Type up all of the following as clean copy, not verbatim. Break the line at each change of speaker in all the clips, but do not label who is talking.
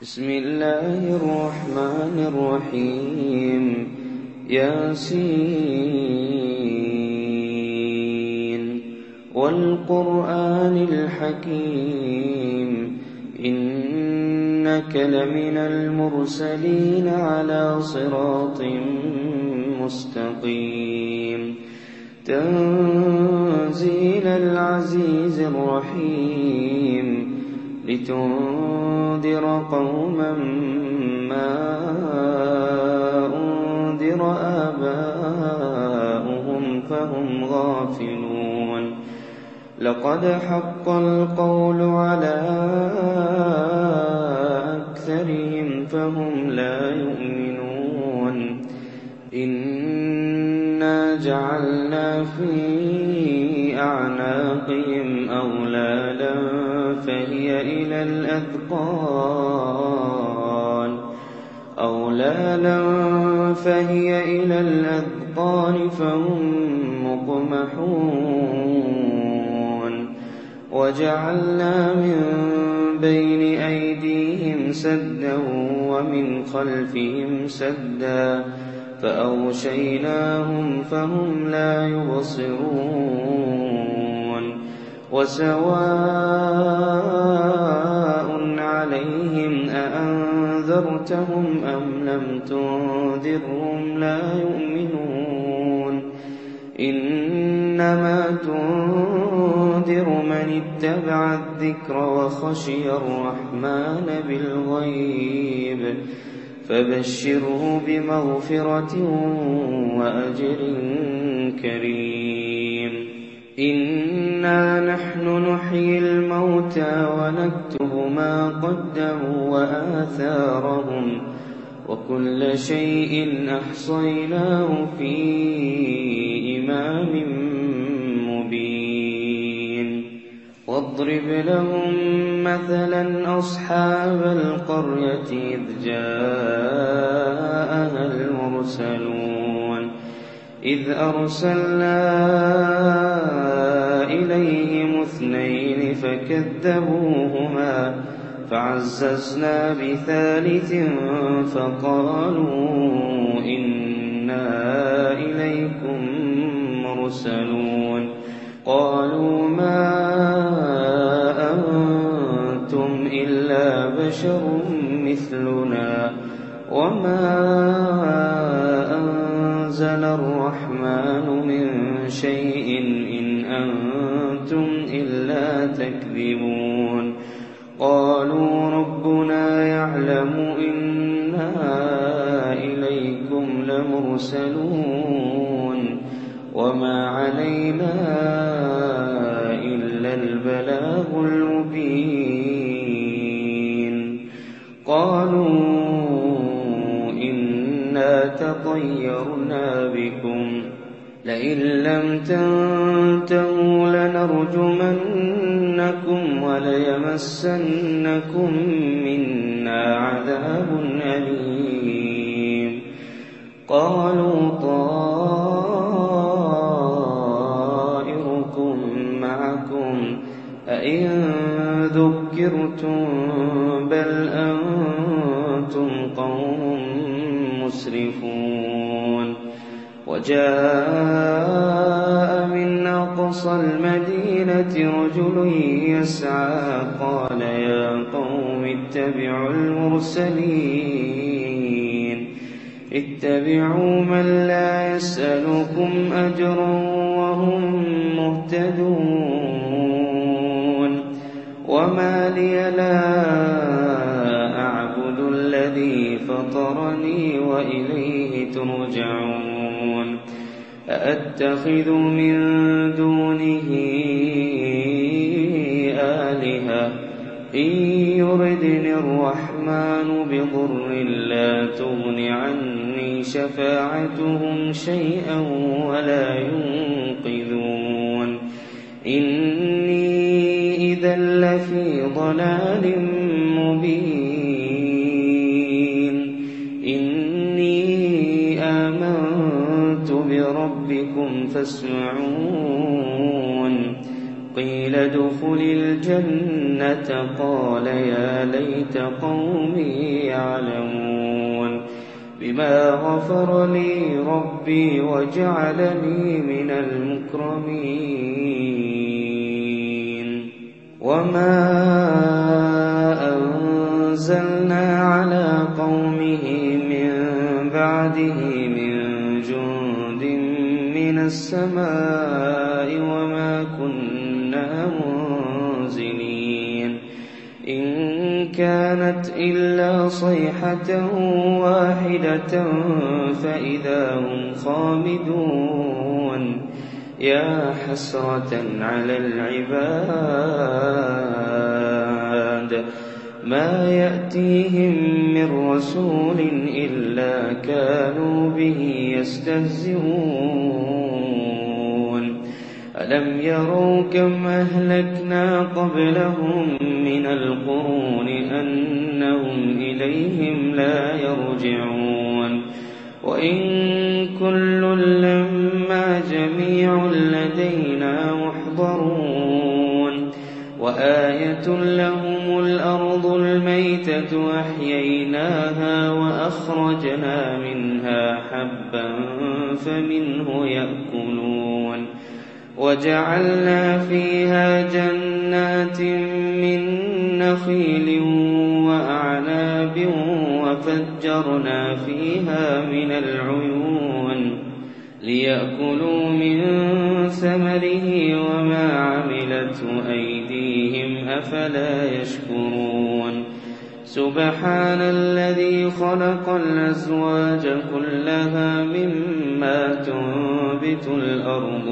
بسم الله الرحمن الرحيم ياسين والقرآن الحكيم إنك لمن المرسلين على صراط مستقيم تنزيل العزيز الرحيم لتنذر قوما ما أنذر آباؤهم فهم غافلون لقد حق القول على أكثرهم فهم لا يؤمنون إنا جعلنا في أعناقهم أغلالا فهي إلى الأذقان فهم مقمحون وجعلنا من بين أيديهم سدا ومن خلفهم سدا فأغشيناهم فهم لا يبصرون وسواء عليهم أأنذرتهم أم لم تنذرهم لا يؤمنون إنما تنذر من اتبع الذكر وخشي الرحمن بالغيب فبشره بمغفرة وأجر كريم إنا نحن نحيي الموتى ونكتب ما قدموا وآثارهم وكل شيء أحصيناه في إمام مبين واضرب لهم مثلا أصحاب القرية إذ جاءها المرسلون إذ أرسلنا إليهم اثنين فكذبوهما فعززنا بثالث فقالوا إنا إليكم مرسلون قالوا ما أنتم إلا بشر مثلنا وما أنزل الرحمن من شيء إن أنتم إلا تكذبون قالوا ربنا يعلم إنا إليكم لمرسلون وما علينا إلا البلاغ المبين قالوا إنا تطيرنا بكم لئن لم تنتهوا لنرجمنكم وليمسنكم منا عذاب أليم قالوا طائركم معكم أئن ذكرتم بل أنتم قوم مسرفون وجاء من أقصى المدينة رجل يسعى قال يا قوم اتبعوا المرسلين اتبعوا من لا يسألكم أجرا وهم مهتدون وما لي لا أعبد الذي فطرني وإليه ترجعون أأتخذ من دونه آلهة إن يردني الرحمن بضر لا تغن عني شفاعتهم شيئا ولا ينقذون إني إذا لفي ضلال مبين إني آمنت بربكم فاسمعون قيل ادخل الجنة قال يا ليت قومي يعلمون بما غفر لي ربي وجعلني من المكرمين وما أنزلنا على قومه من بعده من جند من السماء وما كنا منزلين إن كانت إلا صيحة واحدة فإذا هم خامدون يا حسرة على العباد ما يأتيهم من رسول إلا كانوا به يستهزئون ألم يروا كم أهلكنا قبلهم من القرون أنهم إليهم لا يرجعون وإن كل لما جميع لدينا محضرون وآية لهم الأرض الميتة أحييناها وأخرجنا منها حبا فمنه يأكلون وجعلنا فيها جنات من نخيل وأعناب وفجرنا فيها من العيون ليأكلوا من ثمره وما عملته أيديهم أفلا يشكرون سبحان الذي خلق الأزواج كلها مما تنبت الأرض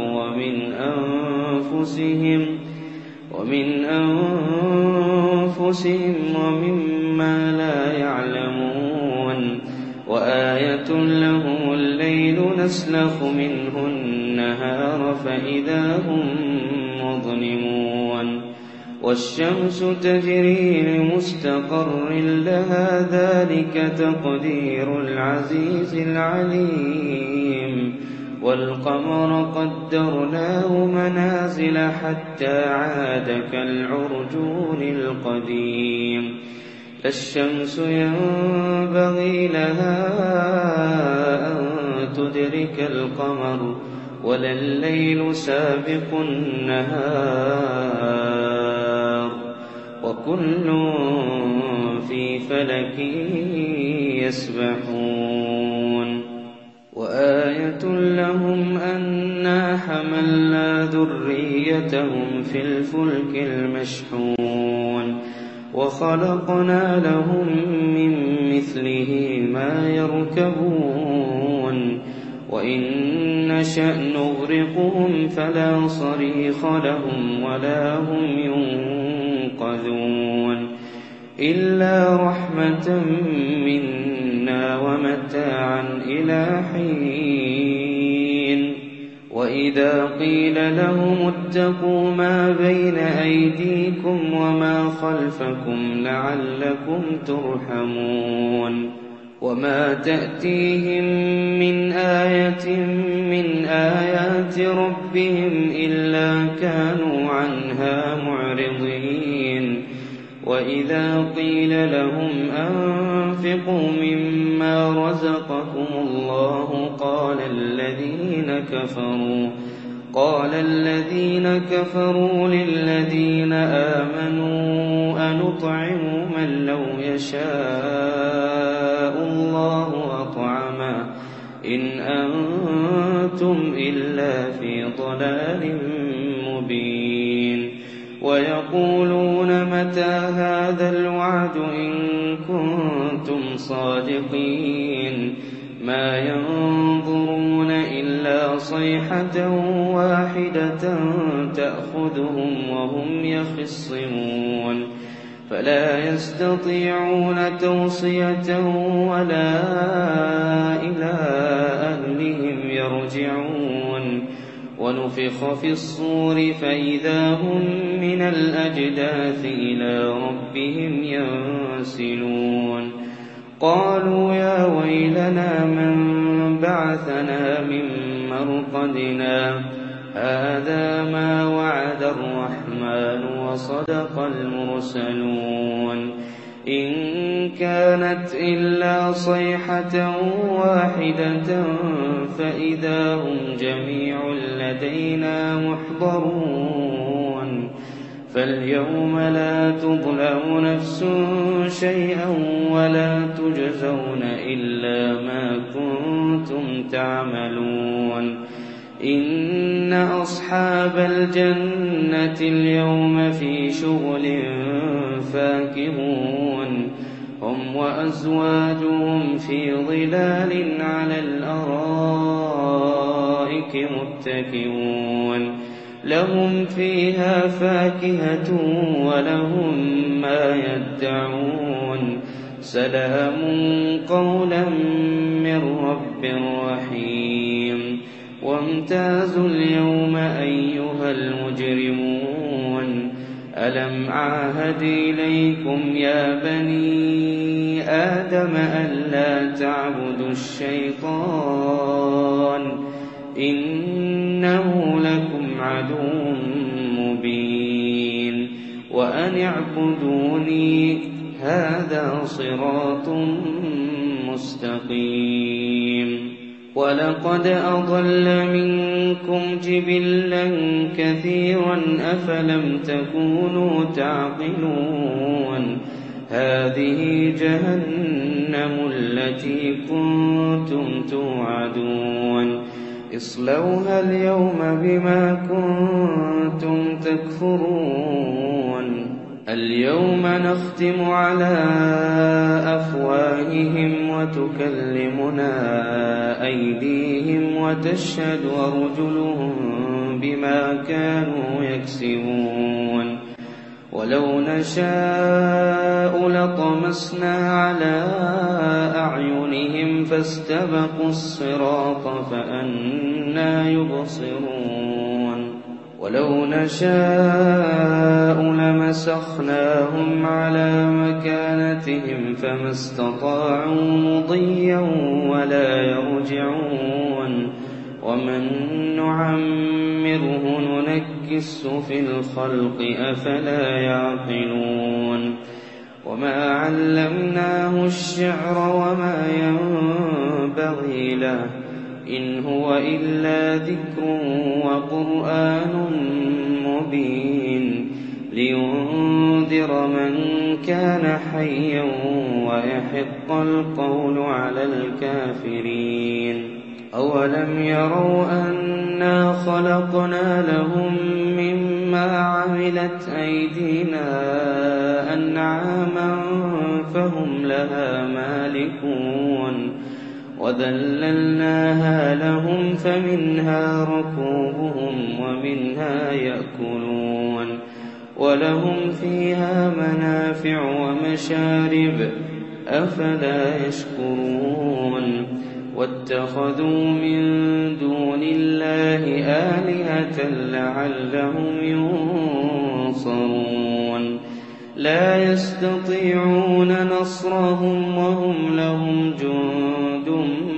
ومن أنفسهم ومما لا يعلمون وآية لهم الليل نسلخ منه النهار فإذا هم مظلمون والشمس تجري لمستقر لها ذلك تقدير العزيز العليم والقمر قدرناه منازل حتى عاد كالعرجون القديم لا الشمس ينبغي لها أن تدرك القمر ولا الليل سابق النهار وكل في فلك يسبحون وآية لهم أنا حملنا ذريتهم في الفلك المشحون وخلقنا لهم من مثله ما يركبون وإن نشأ نغرقهم فلا صريخ لهم ولا هم ينقذون إلا رحمة منا ومتاعا إلى حين وإذا قيل لهم اتقوا ما بين أيديكم وما خلفكم لعلكم ترحمون وما تأتيهم من آية من آيات ربهم إلا كانوا عنها معرضين وإذا قيل لهم أنفقوا مما رزقكم الله قال الذين كفروا للذين آمنوا أنطعم من لو يشاء الله أطعمه إن أنتم إلا في ضلال مبين ويقولون متى هذا الوعد إن كنتم صادقين ما ينظرون إلا صيحة واحدة تأخذهم وهم يخصمون فلا يستطيعون توصية ولا إلى أهلهم يرجعون ونفخ في الصور فإذا هم من الأجداث إلى ربهم ينسلون قالوا يا ويلنا من بعثنا من مرقدنا هذا ما وعد الرحمن وصدق المرسلون إن كانت إلا صيحة واحدة فإذا هم جميع لدينا محضرون فاليوم لا تظلم نفس شيئا ولا تجزون إلا ما كنتم تعملون إن أصحاب الجنة اليوم في شغل فاكهون هم وأزواجهم في ظلال على الأرائك متكئون لهم فيها فاكهة ولهم ما يدعون سلام قولا من رب رحيم وامتازوا اليوم أيها المجرمون ألم أعهد إليكم يا بني آدم ألا تعبدوا الشيطان إنه لكم عدو مبين وأن اعبدوني هذا صراط مستقيم ولقد أضل منكم جبلا كثيرا أفلم تكونوا تعقلون هذه جهنم التي كنتم توعدون اصلوها اليوم بما كنتم تكفرون اليوم نختم على أفواههم وتكلمنا أيديهم وتشهد أرجلهم بما كانوا يكسبون ولو نشاء لطمسنا على أعينهم فاستبقوا الصراط فأنى يبصرون ولو نشاء لمسخناهم على مكانتهم فما استطاعوا مضيا ولا يرجعون ومن نعمره ننكسه في الخلق أفلا يعقلون وما علمناه الشعر وما ينبغي له إن هو إلا ذكر وقرآن مبين لينذر من كان حيا ويحق القول على الكافرين أولم يروا أنا خلقنا لهم مما عملت أيدينا أنعاما فهم لها مالكون وذللناها لهم فمنها ركوبهم ومنها يأكلون ولهم فيها منافع ومشارب أفلا يشكرون واتخذوا من دون الله آلهة لعلهم ينصرون لا يستطيعون نصرهم وهم لهم جند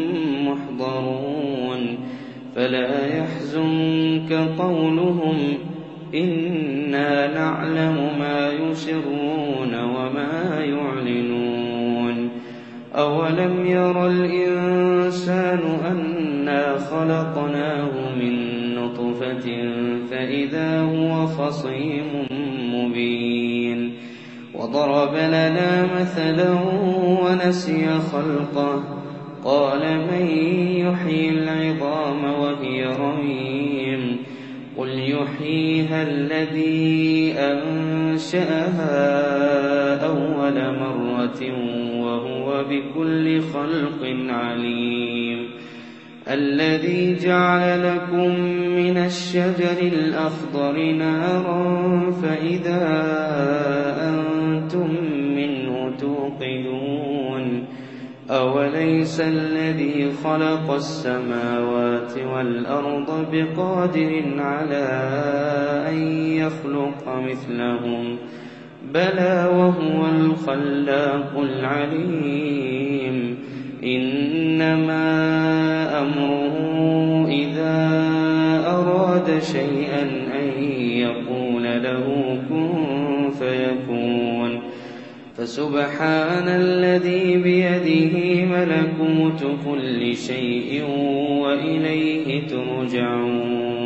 محضرون فلا يحزنك قولهم إنا نعلم ما يسرون وما يعلنون أولم ير الإنسان أنا خلقناه من نطفة فإذا هو خصيم مبين وضرب لنا مثلا ونسي خلقه قال من يحيي العظام وهي رميم قل يحييها الذي أنشأها أول مرة وهو بكل خلق عليم الذي جعل لكم من الشجر الأخضر نارا فإذا أنتم منه توقدون أوليس الذي خلق السماوات والأرض بقادر على أن يخلق مثلهم بلى وهو الخلاق العليم إنما أمره إذا أراد شيئا أن يقول له كن فيكون فسبحان الذي بيده ملكوت كل شيء وإليه ترجعون